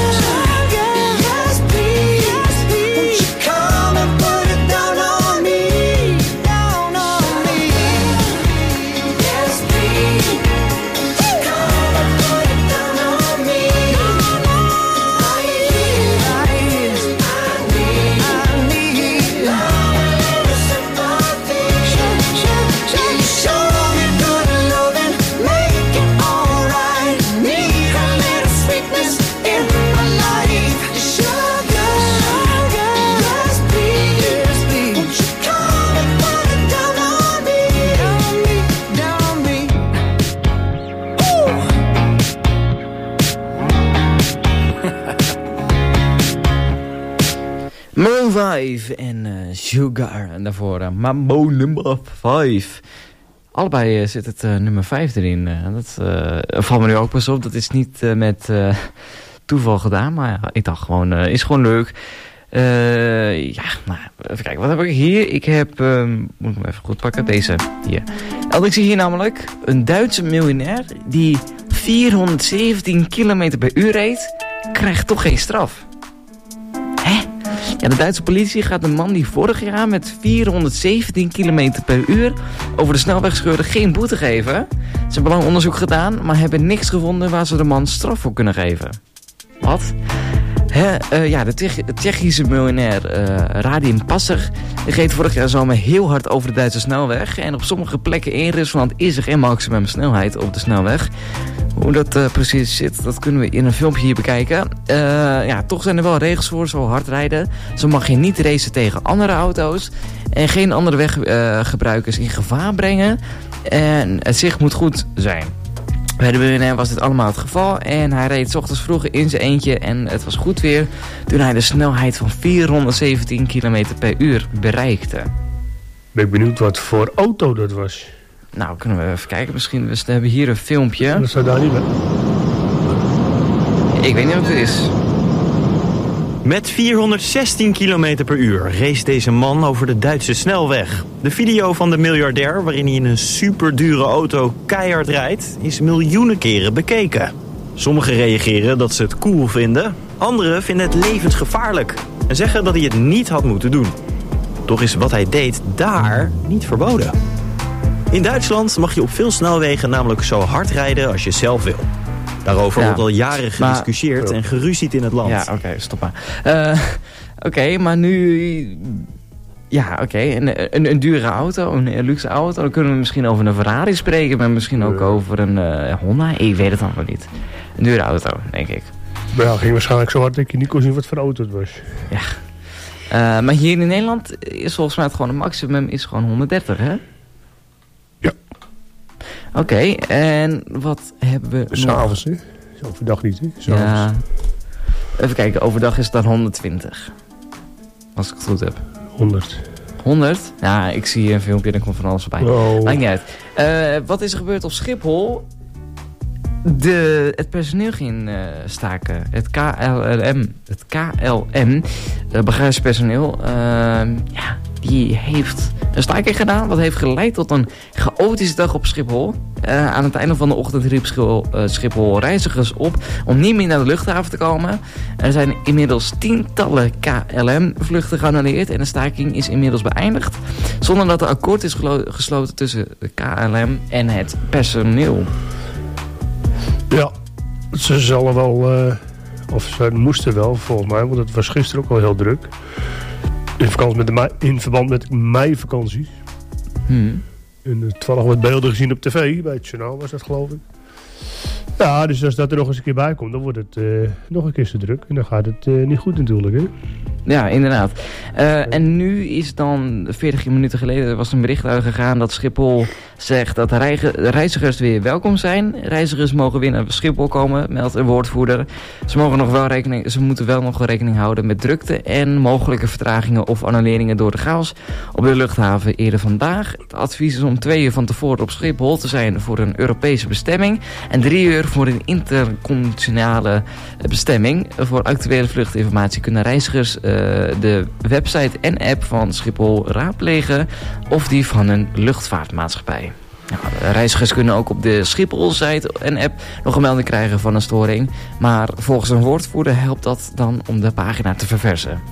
yes please, won't you come and put it down on me? Down on me. Yes please, come and put it down on me. I need love and little sympathy. You show me good loving, make it alright. Need a little sweetness in my life. Sugar, yes please, won't you come and put it down on me? Down on me.
Maroon 5 en Sugar. En daarvoor Mambo nummer 5. Allebei zit het nummer 5 erin. Dat valt me nu ook pas op. Dat is niet met toeval gedaan. Maar ja, ik dacht gewoon, is gewoon leuk. Ja, nou, even kijken. Wat heb ik hier? Ik heb, moet ik hem even goed pakken. Deze, hier. En ik zie hier namelijk een Duitse miljonair die 417 km per uur reed, krijgt toch geen straf. Ja, de Duitse politie gaat een man die vorig jaar met 417 km per uur over de snelweg scheurde geen boete geven. Ze hebben lang onderzoek gedaan, maar hebben niks gevonden waar ze de man straf voor kunnen geven. Wat? Ja, de Tsjechische miljonair Radim Passer reed vorig jaar zomer heel hard over de Duitse snelweg. En op sommige plekken in Rusland is er geen maximum snelheid op de snelweg. Hoe dat precies zit, dat kunnen we in een filmpje hier bekijken. Ja, toch zijn er wel regels voor, zo hard rijden. Zo mag je niet racen tegen andere auto's. En geen andere weggebruikers in gevaar brengen. En het zicht moet goed zijn. Bij de BNR was dit allemaal het geval en hij reed 's ochtends vroeg in zijn eentje en het was goed weer toen hij de snelheid van 417 km per uur bereikte.
Ben ik benieuwd wat voor auto dat was.
Nou, kunnen we even kijken. Misschien, we hebben hier een filmpje.
Dat zou daar niet bij.
Ik weet niet wat het is.
Met 416 km per uur race deze man over de Duitse snelweg. De video van de miljardair, waarin hij in een superdure auto keihard rijdt, is miljoenen keren bekeken. Sommigen reageren dat ze het cool vinden. Anderen vinden het levensgevaarlijk en zeggen dat hij het niet had moeten doen. Toch is wat hij deed daar niet verboden. In Duitsland mag je op veel snelwegen namelijk zo hard rijden als je zelf wil. Daarover wordt al jaren gediscussieerd en geruzied in het land.
Ja, oké, stop maar. Oké, maar nu... Ja, oké, een dure auto, een luxe auto. Dan kunnen we misschien over een Ferrari spreken, maar misschien ook over een Honda. Ik weet het allemaal niet. Een dure auto, denk ik.
Maar ja, ging waarschijnlijk zo hard dat je niet kon zien wat voor auto het was.
Ja. Maar hier in Nederland is volgens mij het gewoon een maximum is gewoon 130, hè?
Ja.
Oké, en wat hebben we
S'avonds, hè? Overdag niet, hè? S'avonds.
Ja. Even kijken, overdag is het dan 120. Als ik het goed heb.
100.
100? Ja, ik zie een filmpje en er komt van alles voorbij.
Oh.
Maakt niet uit. Wat is er gebeurd op Schiphol? Het personeel ging staken. Het KLM, bagagepersoneel, die heeft een staking gedaan. Wat heeft geleid tot een chaotische dag op Schiphol. Aan het einde van de ochtend riep Schiphol reizigers op om niet meer naar de luchthaven te komen. Er zijn inmiddels tientallen KLM-vluchten geannuleerd en de staking is inmiddels beëindigd. Zonder dat er akkoord is gesloten tussen de KLM en het personeel. Ja,
ze zullen wel, of ze moesten wel volgens mij, want het was gisteren ook al heel druk. In verband met meivakanties. En toevallig wat beelden gezien op tv, bij het journaal was dat geloof ik. Ja, dus als dat er nog eens een keer bij komt, dan wordt het nog een keer zo druk. En dan gaat het niet goed natuurlijk, hè.
Ja, inderdaad. En nu is dan, 40 minuten geleden was een bericht uitgegaan dat Schiphol zegt dat reizigers weer welkom zijn. Reizigers mogen weer naar Schiphol komen, meldt een woordvoerder. Ze moeten wel nog rekening houden met drukte en mogelijke vertragingen of annuleringen door de chaos op de luchthaven eerder vandaag. Het advies is om 2 uur van tevoren op Schiphol te zijn voor een Europese bestemming en 3 uur voor een intercontinentale bestemming. Voor actuele vluchtinformatie kunnen reizigers de website en app van Schiphol raadplegen of die van een luchtvaartmaatschappij. Nou, reizigers kunnen ook op de Schiphol-site en app nog een melding krijgen van een storing. Maar volgens een woordvoerder helpt dat dan om de pagina te verversen.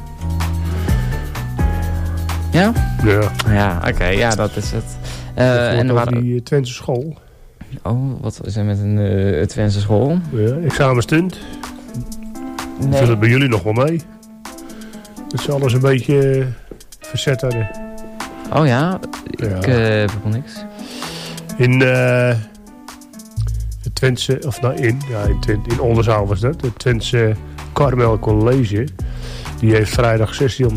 Ja?
Ja.
Ja, oké, ja, dat is het.
En over die Twentse school.
Oh, wat is er met een Twentse school?
Ja, examenstunt.
Nee.
Viel het bij jullie nog wel mee? Dat ze alles een beetje verzet hadden.
Oh ja? Ik heb nog niks.
In het Twentse, of nou in Oldenzaal was dat. Het Twentse Carmel College. Die heeft vrijdag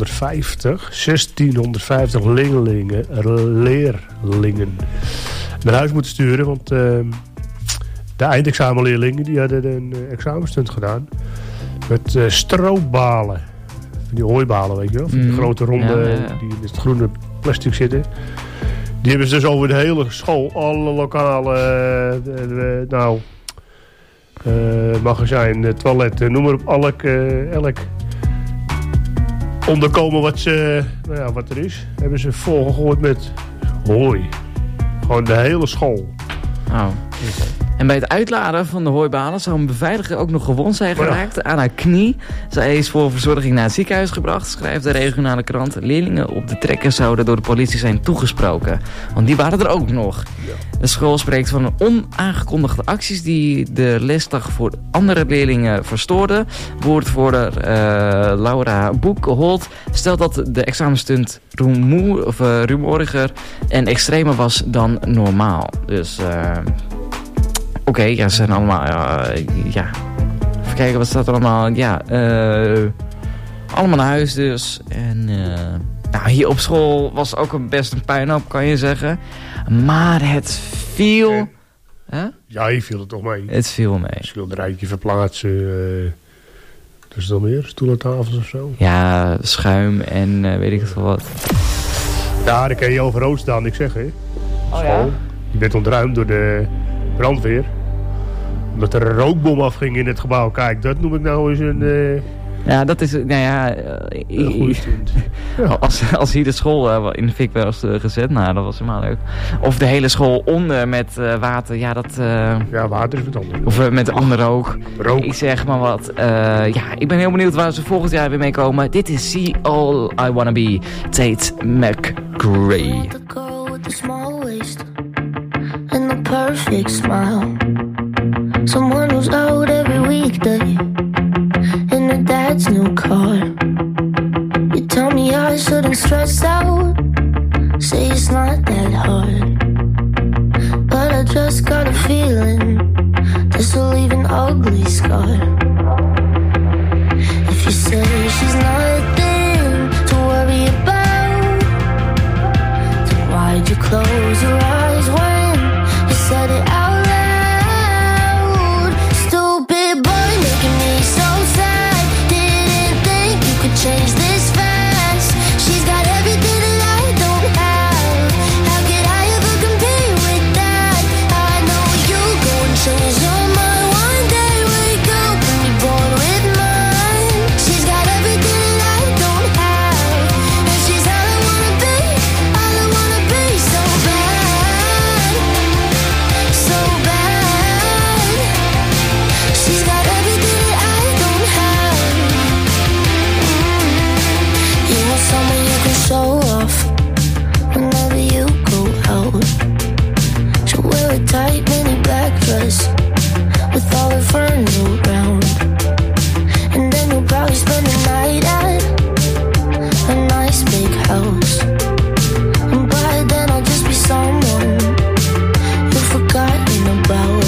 1650 leerlingen naar huis moeten sturen. Want de eindexamenleerlingen die hadden een examenstunt gedaan. Met stroopbalen. Die hooibalen, weet je wel. Van die grote ronde die in het groene plastic zitten. Die hebben ze dus over de hele school, alle lokale magazijn, toilet, noem maar op, elk onderkomen wat er is, hebben ze volgegooid met hooi. Gewoon de hele school.
Oh. En bij het uitladen van de hooibalen zou een beveiliger ook nog gewond zijn geraakt aan haar knie. Zij is voor verzorging naar het ziekenhuis gebracht, schrijft de regionale krant. Leerlingen op de trekker zouden door de politie zijn toegesproken. Want die waren er ook nog. Ja. De school spreekt van onaangekondigde acties die de lesdag voor andere leerlingen verstoorden. Woordvoerder Laura Boekholt stelt dat de examenstunt rumoeriger en extremer was dan normaal. Dus... Oké, ja, ze zijn allemaal, even kijken, wat staat er allemaal, allemaal naar huis dus. En hier op school was ook best een puinhoop, kan je zeggen. Maar het viel Huh?
Ja, je viel er toch mee.
Het viel mee.
Schilderijtje verplaatsen. Dus dan meer? Stoelen, tafels of zo?
Ja, schuim en weet ik het wel wat.
Ja, daar kan je overhoop staan, ik zeg, hè.
Oh ja?
Je werd ontruimd door de brandweer. Omdat er een rookbom afging in het gebouw. Kijk, dat noem ik nou eens een...
Ja, dat is... Nou ja...
een goede stunt. Ja.
Als hier de school in de fik was gezet, nou, dat was helemaal leuk. Of de hele school onder met water, ja, dat...
ja, water is wat anders.
Of met onderrook.
Rook.
Ik zeg maar wat. Ja, ik ben heel benieuwd waar ze volgend jaar weer mee komen. Dit is See All I Wanna Be, Tate McRae.
The girl with the small waist and the perfect smile. Someone who's out every weekday in her dad's new car. You tell me I shouldn't stress out, say it's not that hard, but I just got a feeling this will leave an ugly scar. If you say she's nothing to worry about, then why'd you close your eyes when you said it out loud? Stupid boy making me so sad. Didn't think you could change this fast. She's got everything that I don't have. How could I ever compete with that? I know you go and change your mind one day. Wake up and be bored with mine. She's got everything that I don't have, and she's all I wanna be. All I wanna be, so bad, so bad. She's got everything that I don't have. You want someone you can show off whenever you go out. She'll wear a tight mini black dress with all her friends around, and then you'll probably spend the night at a nice big house. And by then I'll just be someone you've forgotten about.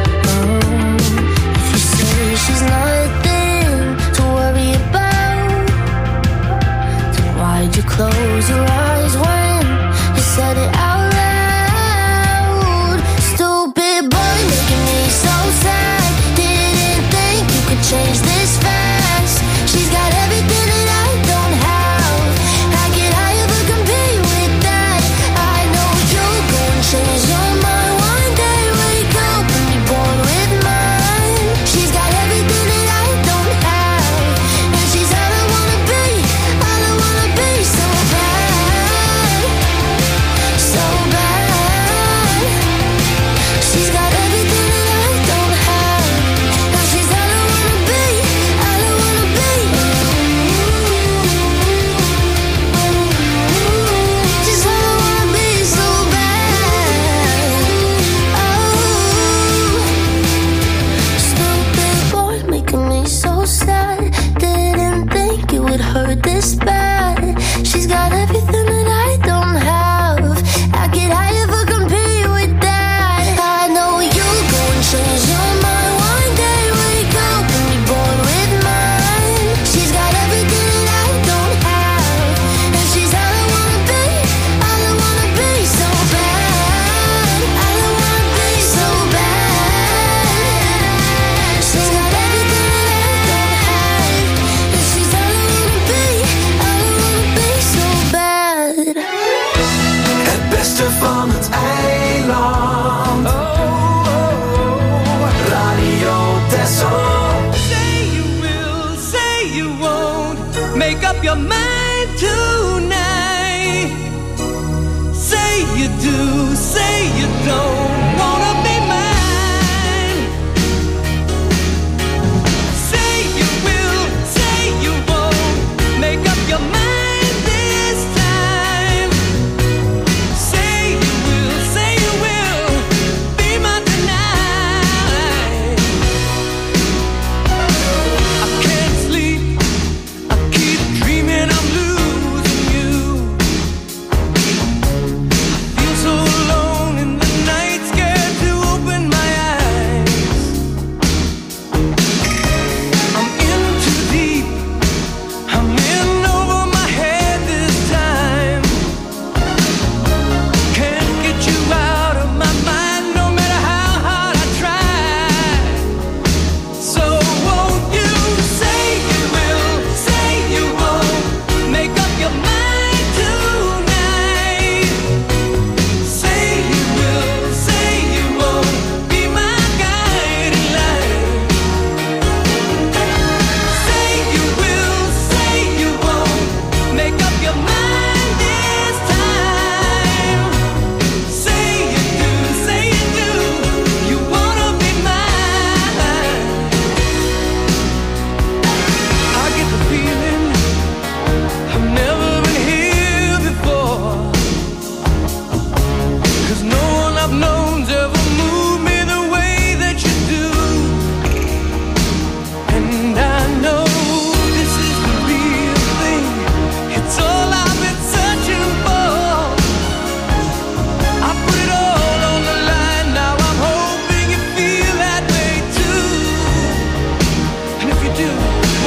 If you say she's nothing to worry about, then why'd you close your eyes when you said it out loud? Stupid boy making me so sad. Didn't think you could change this fast. She's got everything that I don't have. How could I ever compete with that? I know you'll go and change your mind one day. Wake up and be bored with mine. She's got everything that I don't have, and she's all I wanna be. All I wanna be, so bad, so bad. She's got everything that I don't have, and she's all I wanna be. All I wanna be. She's all I wanna be, so bad. Oh, stupid boy making me so sad. Didn't think it would hurt this bad. She's got everything that I don't have. How could I ever compete with that? I know you'll go and change your mind one day. Wake up and be bored with mine. She's got everything that I don't have, and she's all I wanna be. All I wanna be, so bad. All I wanna be, so bad. She's got everything that I don't have, and she's all I wanna be. All I wanna be, so bad.
Het beste van het eiland. Radio Texel.
Say you will, say you won't. Make up your mind tonight. Say you do, say you don't wanna be mine. Say you will, say you won't. Make up your mind this time. Say you will be mine tonight. I can't sleep, I keep dreaming I'm losing you. I feel so alone in the night sky.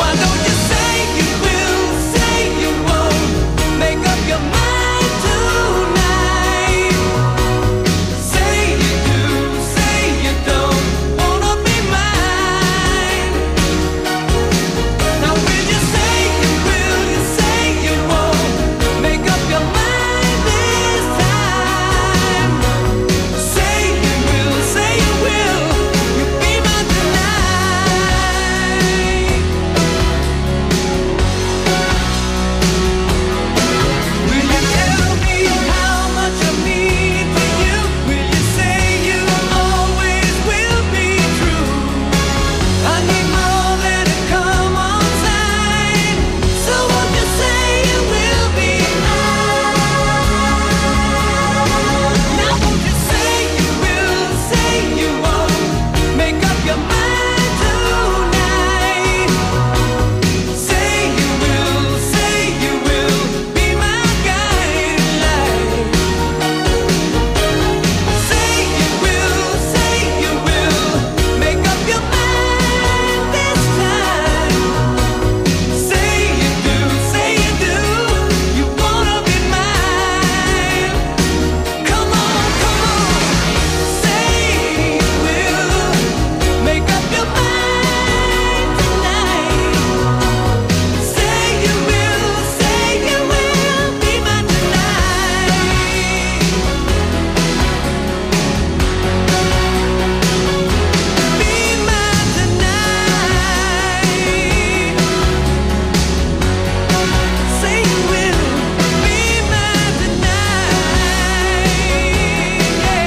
Why don't you say you will, say you won't? Make up your mind tonight. Say you do, say you don't wanna be mine. Now will you say you will, you say you won't? Make up your mind this time. Say you will, say you will. You be mine tonight. Will you tell me how much I mean to you? Will you say you always will be true? I need more than a come on sign. So won't you say you will be mine? Now won't you say you will, say you won't? Make up your mind tonight. Say you will, say you will be my guiding light. Say you will, say you will. Make up your mind this time. Say you do, say you do. You wanna be mine. Come on, come on. Say you will. Make up your mind tonight. Say you will be mine tonight. Be mine tonight. Say you will be mine tonight. Yeah.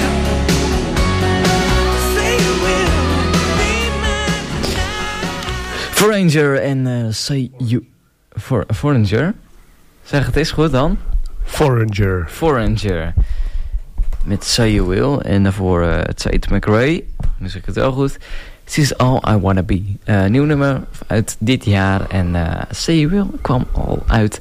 Say you will be mine.
Foreigner en Say You... Foreigner? Zeg het eens goed dan. Foreigner. Met Say You Will. En daarvoor Tate McRae. Nu zeg ik het wel goed. She's All I Wanna Be. Nieuw nummer uit dit jaar. En Say You Will kwam al uit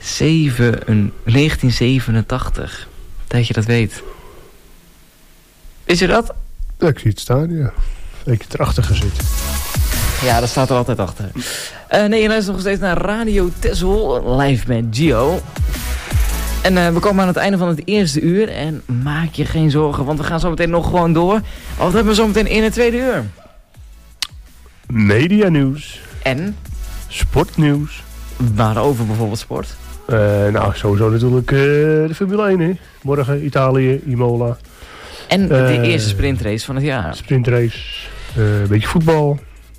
1987. Dat je dat weet. Wist je dat?
Ja, ik zie het staan, ja. Ik heb erachter gezeten.
Ja, dat staat er altijd achter. Nee, je luistert nog steeds naar Radio Texel, live met Gio. En we komen aan het einde van het eerste uur. En maak je geen zorgen, want we gaan zo meteen nog gewoon door. Wat hebben we zo meteen in het tweede uur?
Media nieuws.
En?
Sportnieuws.
Waarover bijvoorbeeld sport?
Nou, sowieso natuurlijk de Formule 1, hè. Morgen Italië, Imola.
En de eerste sprintrace van het jaar.
Sprintrace. Een beetje voetbal.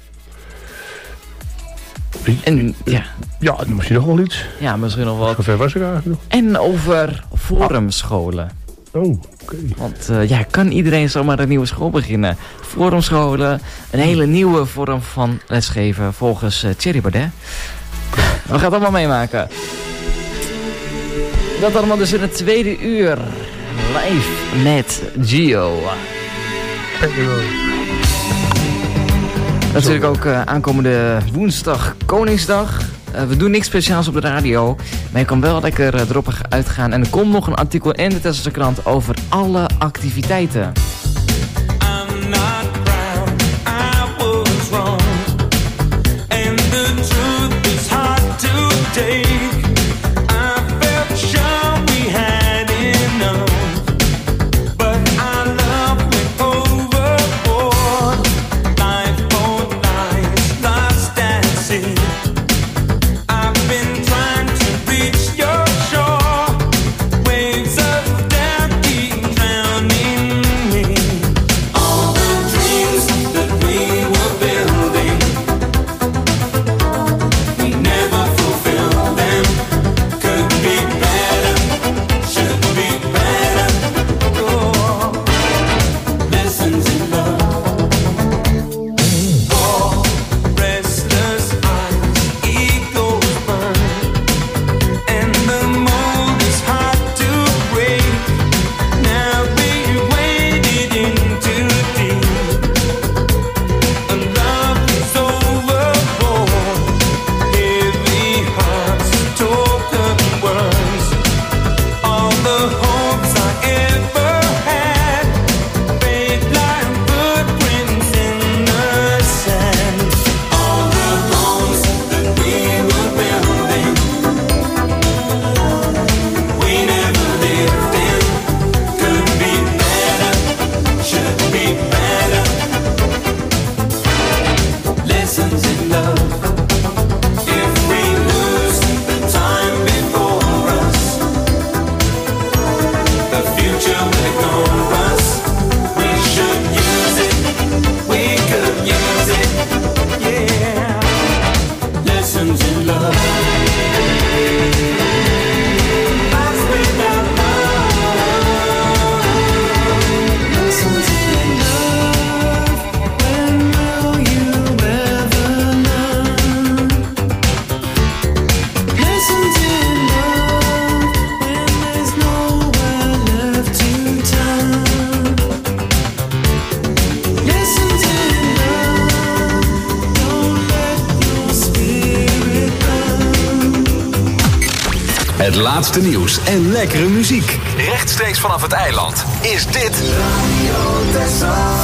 En ja.
Ja, dan misschien nog wel iets.
Ja, misschien nog wat.
Hoe ver was ik eigenlijk nog?
En over forumscholen.
Oh, oké.
Want kan iedereen zomaar een nieuwe school beginnen? Forumscholen, een hele nieuwe vorm van lesgeven volgens Thierry Baudet. We gaan het allemaal meemaken. Dat allemaal dus in het tweede uur. Live met Gio. Natuurlijk ook aankomende woensdag, Koningsdag. We doen niks speciaals op de radio. Maar je kan wel lekker erop uitgaan. En er komt nog een artikel in de Tesselse krant over alle activiteiten.
Me
Het laatste nieuws en lekkere muziek. Rechtstreeks vanaf het eiland is dit Radio Texel.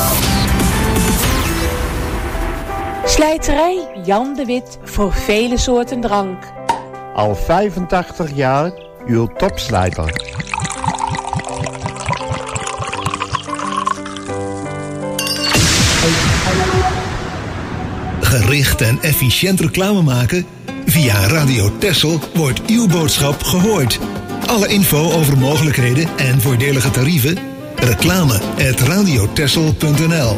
Slijterij Jan de Wit voor vele soorten drank.
Al 85 jaar uw topslijter.
Gericht en efficiënt reclame maken? Via Radio Texel wordt uw boodschap gehoord. Alle info over mogelijkheden en voordelige tarieven? reclame@radiotexel.nl.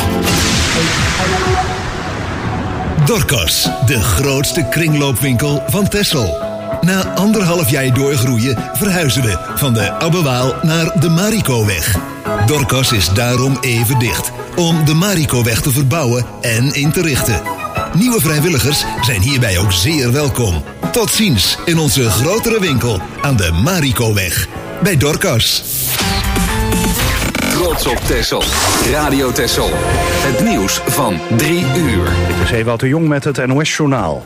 Dorcas, de grootste kringloopwinkel van Texel. Na 1,5 jaar doorgroeien verhuizen we van de Abbewaal naar de Marikoweg. Dorcas is daarom even dicht, om de Marikoweg te verbouwen en in te richten. Nieuwe vrijwilligers zijn hierbij ook zeer welkom. Tot ziens in onze grotere winkel aan de Marikoweg. Bij Dorcas.
Trots op Texel. Radio Texel. Het nieuws van 3 uur.
Dit is Ewout de Jong met het NOS-journaal.